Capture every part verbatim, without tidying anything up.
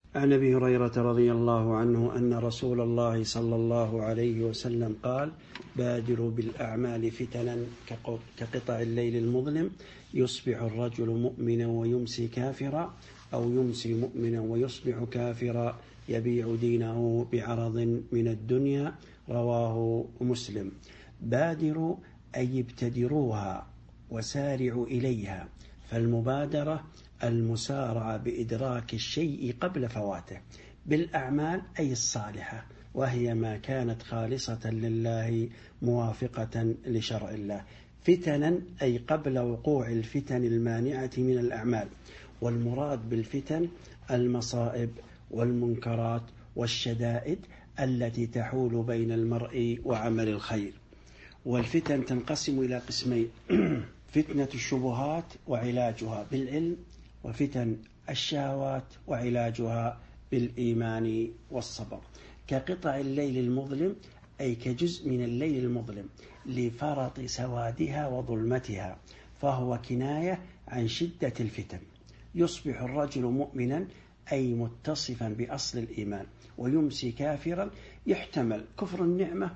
عن أبي هريرة رضي الله عنه أن رسول الله صلى الله عليه وسلم قال: بادروا بالأعمال فتنا كقطع الليل المظلم، يصبح الرجل مؤمنا ويمسي كافرا، أو يمسي مؤمنا ويصبح كافرا، يبيع دينه بعرض من الدنيا. رواه مسلم. بادروا أي ابتدروها وسارعوا إليها، فالمبادرة المسارعة بإدراك الشيء قبل فواته، بالأعمال أي الصالحة، وهي ما كانت خالصة لله موافقة لشرع الله. فتنا أي قبل وقوع الفتن المانعة من الأعمال، والمراد بالفتن المصائب والمنكرات والشدائد التي تحول بين المرء وعمل الخير. والفتن تنقسم إلى قسمين: فتنة الشبهات وعلاجها بالعلم، وفتن الشهوات وعلاجها بالإيمان والصبر. كقطع الليل المظلم أي كجزء من الليل المظلم لفرط سوادها وظلمتها، فهو كناية عن شدة الفتن. يصبح الرجل مؤمنا أي متصفا بأصل الإيمان، ويمسي كافرا يحتمل كفر النعمة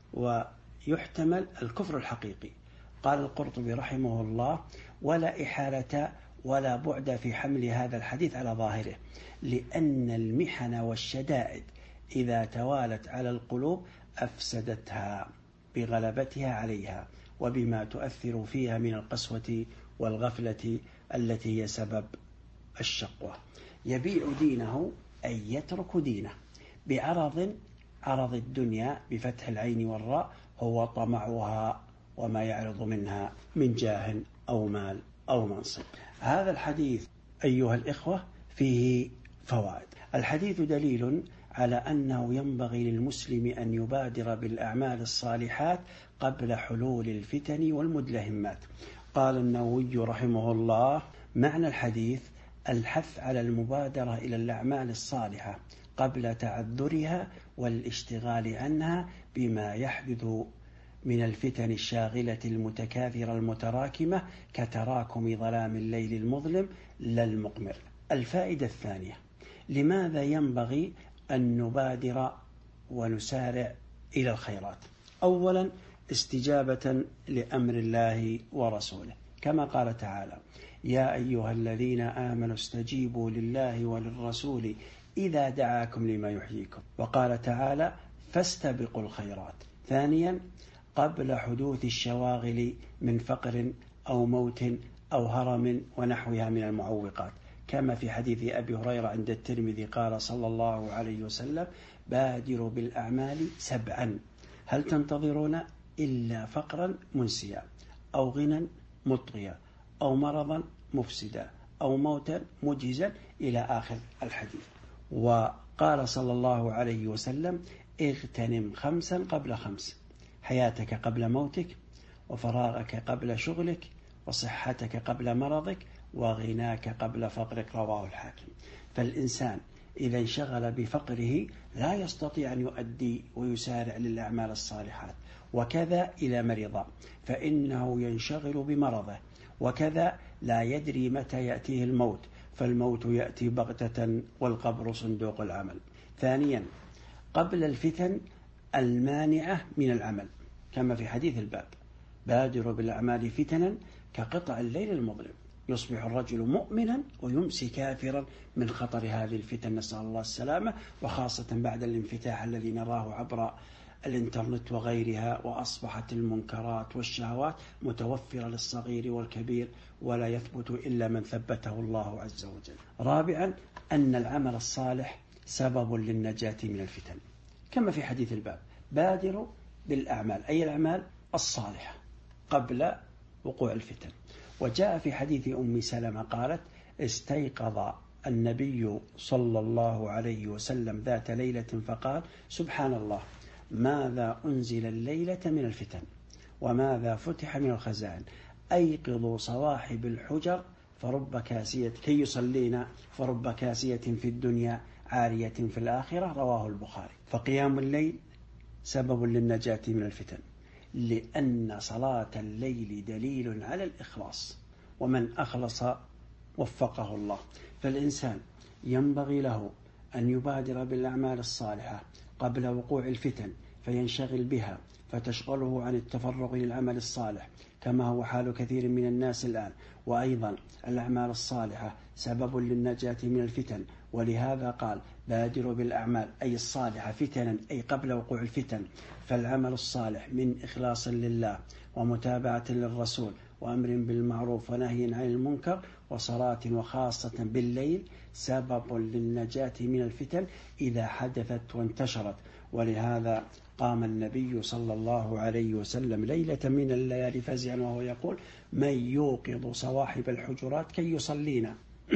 ويحتمل الكفر الحقيقي. قال القرطبي رحمه الله: ولا إحالة ولا بعد في حمل هذا الحديث على ظاهره، لأن المحن والشدائد إذا توالت على القلوب أفسدتها بغلبتها عليها، وبما تؤثر فيها من القسوة والغفلة التي هي سبب الشقوة. يبيع دينه أي يترك دينه بعرض، عرض الدنيا بفتح العين والراء هو طمعها وما يعرض منها من جاه أو مال أو منصب. هذا الحديث أيها الإخوة فيه فوائد. الحديث دليل على أنه ينبغي للمسلم أن يبادر بالأعمال الصالحات قبل حلول الفتن والمدلهمات. قال النووي رحمه الله: معنى الحديث الحث على المبادرة إلى الأعمال الصالحة قبل تعذرها والاشتغال عنها بما يحدث من الفتن الشاغلة المتكاثرة المتراكمة كتراكم ظلام الليل المظلم لا المقمر. الفائدة الثانية: لماذا ينبغي أن نبادر ونسارع إلى الخيرات؟ أولا، استجابة لأمر الله ورسوله، كما قال تعالى: يا أيها الذين آمنوا استجيبوا لله وللرسول إذا دعاكم لما يحييكم. وقال تعالى: فاستبقوا الخيرات. ثانيا، قبل حدوث الشواغل من فقر أو موت أو هرم ونحوها من المعوقات، كما في حديث أبي هريرة عند الترمذي قال صلى الله عليه وسلم: بادروا بالأعمال سبعا هل تنتظرون إلا فقرا منسيا، أو غنى مطغيا، أو مرضا مفسدا، أو موتا مجهزا، إلى آخر الحديث. وقال صلى الله عليه وسلم: اغتنم خمسا قبل خمس: حياتك قبل موتك، وفراغك قبل شغلك، وصحتك قبل مرضك، وغناك قبل فقرك. رواه الحاكم. فالإنسان إذا انشغل بفقره لا يستطيع أن يؤدي ويسارع للأعمال الصالحات، وكذا إلى مرضه فإنه ينشغل بمرضه، وكذا لا يدري متى يأتيه الموت، فالموت يأتي بغتة والقبر صندوق العمل. ثانيا، قبل الفتن المانعة من العمل، كما في حديث الباب: بادروا بالأعمال فتنا كقطع الليل المظلم، يصبح الرجل مؤمنا ويمسي كافرا، من خطر هذه الفتن نسأل الله السلامة، وخاصة بعد الانفتاح الذي نراه عبر الإنترنت وغيرها، وأصبحت المنكرات والشهوات متوفرة للصغير والكبير، ولا يثبت إلا من ثبته الله عز وجل. رابعا، أن العمل الصالح سبب للنجاة من الفتن، كما في حديث الباب: بادروا بالأعمال أي الأعمال الصالحة قبل وقوع الفتن. وجاء في حديث أم سلمة قالت: استيقظ النبي صلى الله عليه وسلم ذات ليلة فقال: سبحان الله، ماذا أنزل الليلة من الفتن، وماذا فتح من الخزائن، أيقظوا صواحب الحجر فرب كاسية كي يصلين فرب كاسية في الدنيا عارية في الآخرة. رواه البخاري. فقيام الليل سبب للنجاة من الفتن، لأن صلاة الليل دليل على الإخلاص، ومن أخلص وفقه الله. فالإنسان ينبغي له أن يبادر بالأعمال الصالحة قبل وقوع الفتن فينشغل بها فتشغله عن التفرغ للعمل الصالح، كما هو حال كثير من الناس الآن. وأيضا الأعمال الصالحة سبب للنجاة من الفتن، ولهذا قال بادروا بالأعمال أي الصالحة فتنا أي قبل وقوع الفتن. فالعمل الصالح من إخلاص لله ومتابعة للرسول وأمر بالمعروف ونهي عن المنكر وصلاة وخاصة بالليل سبب للنجاة من الفتن إذا حدثت وانتشرت. ولهذا قام النبي صلى الله عليه وسلم ليلة من الليالي فزعا وهو يقول من يوقظ صواحب الحجرات كي يصلينا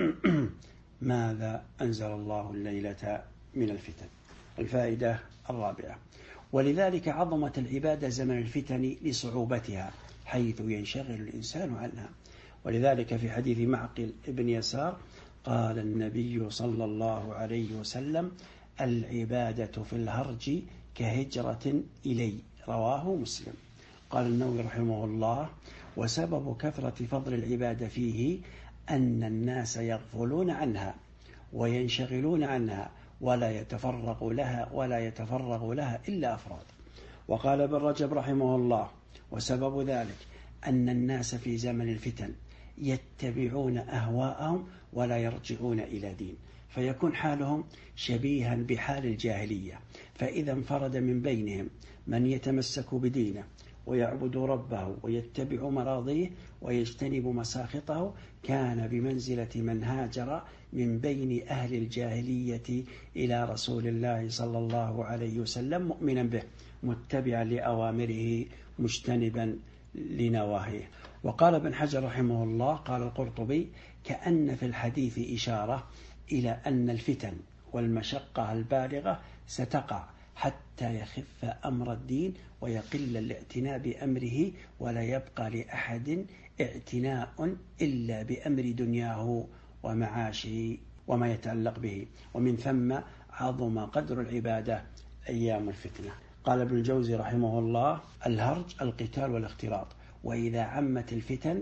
ماذا أنزل الله الليلة من الفتن. الفائدة الرابعة: ولذلك عظمت العبادة زمن الفتن لصعوبتها حيث ينشغل الإنسان عنها. ولذلك في حديث معقل ابن يسار قال النبي صلى الله عليه وسلم العبادة في الهرج كهجرة إلي، رواه مسلم. قال النووي رحمه الله: وسبب كثرة فضل العبادة فيه أن الناس يغفلون عنها وينشغلون عنها ولا يتفرغ لها ولا يتفرغ لها إلا أفراد. وقال ابن رجب رحمه الله: وسبب ذلك أن الناس في زمن الفتن يتبعون أهواءهم ولا يرجعون إلى دين، فيكون حالهم شبيها بحال الجاهلية. فإذا انفرد من بينهم من يتمسك بدينه ويعبد ربه ويتبع مراضيه ويجتنب مساخطه كان بمنزلة من هاجر من بين أهل الجاهلية إلى رسول الله صلى الله عليه وسلم مؤمنا به متبعا لأوامره مجتنبا لنواهيه. وقال ابن حجر رحمه الله: قال القرطبي: كأن في الحديث إشارة إلى أن الفتن والمشقة البالغة ستقع حتى يخف أمر الدين ويقل الاعتناء بأمره ولا يبقى لأحد اعتناء إلا بأمر دنياه ومعاشه وما يتعلق به، ومن ثم عظم قدر العبادة أيام الفتنة. قال ابن الجوزي رحمه الله: الهرج القتال والاختلاط، وإذا عمت الفتن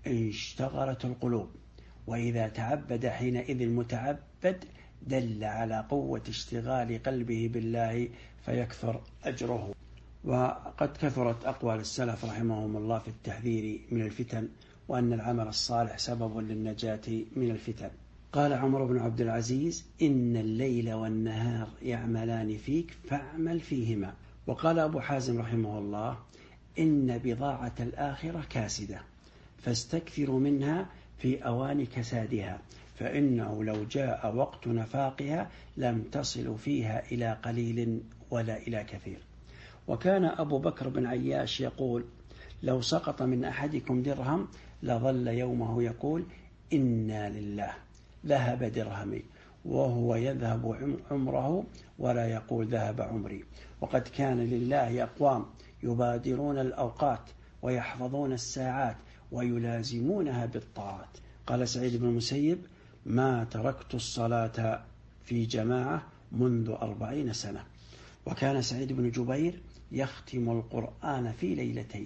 اشتغلت القلوب، وإذا تعبد حينئذ المتعبد دل على قوة اشتغال قلبه بالله فيكثر أجره. وقد كثرت أقوال السلف رحمهم الله في التحذير من الفتن، وأن العمل الصالح سبب للنجاة من الفتن. قال عمر بن عبد العزيز: إن الليل والنهار يعملان فيك فاعمل فيهما. وقال أبو حازم رحمه الله: إن بضاعة الآخرة كاسدة فاستكثروا منها في أوان كسادها، فإنه لو جاء وقت نفاقها لم تصل فيها إلى قليل ولا إلى كثير. وكان أبو بكر بن عياش يقول: لو سقط من أحدكم درهم لظل يومه يقول إنا لله ذهب درهمي، وهو يذهب عمره ولا يقول ذهب عمري. وقد كان لله أقوام يبادرون الأوقات ويحفظون الساعات ويلازمونها بالطاعات. قال سعيد بن المسيب: ما تركت الصلاة في جماعة منذ أربعين سنة. وكان سعيد بن جبير يختم القرآن في ليلتين.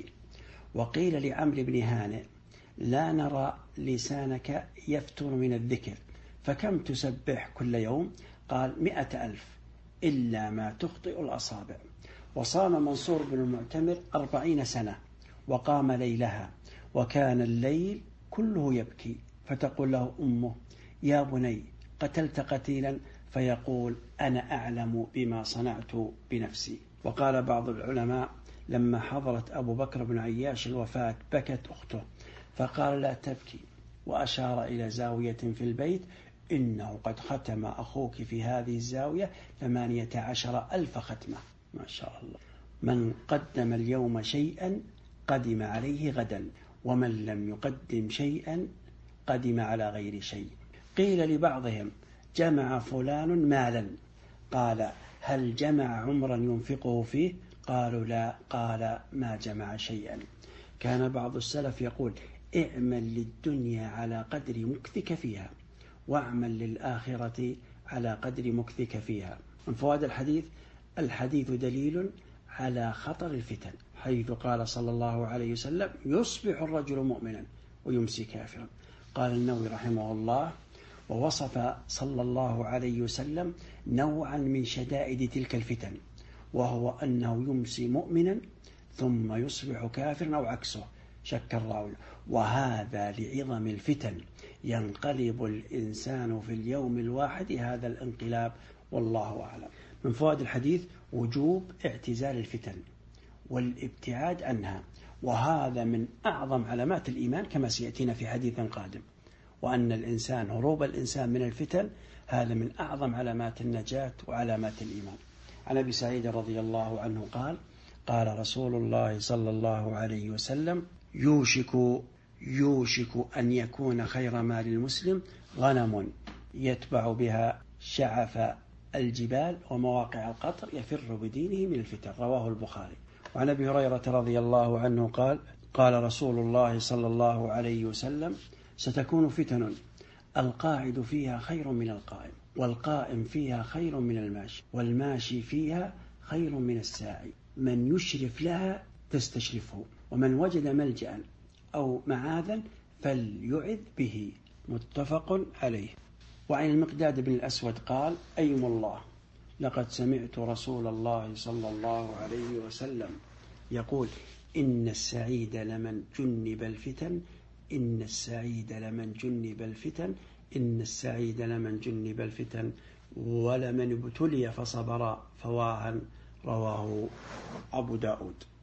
وقيل لعمرو بن هانئ: لا نرى لسانك يفتر من الذكر، فكم تسبح كل يوم؟ قال: مئة ألف إلا ما تخطئ الأصابع. وصام منصور بن المعتمر أربعين سنة وقام ليلها، وكان الليل كله يبكي، فتقول له أمه: يا بني قتلت قتيلا، فيقول: أنا أعلم بما صنعت بنفسي. وقال بعض العلماء: لما حضرت أبو بكر بن عياش الوفاة بكت أخته، فقال: لا تبكي، وأشار إلى زاوية في البيت: إنه قد ختم أخوك في هذه الزاوية ثمانية عشر ألف ختمة. ما شاء الله. من قدم اليوم شيئا قدم عليه غدا، ومن لم يقدم شيئا قدم على غير شيء. قيل لبعضهم: جمع فلان مالا، قال: هل جمع عمرا ينفقه فيه؟ قالوا: لا. قال: ما جمع شيئا. كان بعض السلف يقول: اعمل للدنيا على قدر مكثك فيها، واعمل للآخرة على قدر مكثك فيها. من فوائد الحديث: الحديث دليل على خطر الفتن، حيث قال صلى الله عليه وسلم: يصبح الرجل مؤمنا ويمسي كافرا. قال النووي رحمه الله: ووصف صلى الله عليه وسلم نوعا من شدائد تلك الفتن، وهو أنه يمسي مؤمنا ثم يصبح كافرا أو عكسه، شك الراوي. وهذا لعظم الفتن ينقلب الإنسان في اليوم الواحد هذا الانقلاب، والله أعلم. من فوائد الحديث وجوب اعتزال الفتن والابتعاد عنها، وهذا من أعظم علامات الإيمان كما سيأتينا في حديث قادم. وأن الإنسان هروب الإنسان من الفتن هذا من أعظم علامات النجاة وعلامات الإيمان. عن أبي سعيد رضي الله عنه قال قال رسول الله صلى الله عليه وسلم يوشك يوشك أن يكون خير مال المسلم غنم يتبع بها شعف الجبال ومواقع القطر يفر بدينه من الفتن، رواه البخاري. وعن أبي هريرة رضي الله عنه قال قال رسول الله صلى الله عليه وسلم ستكون فتن القاعد فيها خير من القائم، والقائم فيها خير من الماشي، والماشي فيها خير من الساعي، من يشرف لها تستشرفه، ومن وجد ملجأ أو معاذا فليعذ به، متفق عليه. وعن المقداد بن الأسود قال أيم الله لقد سمعت رسول الله صلى الله عليه وسلم يقول إن السعيد لمن جنب الفتن إن السعيد لمن جنب الفتن إن السعيد لمن جنب الفتن ولمن ابتلي فصبر فواها، رواه أبو داود.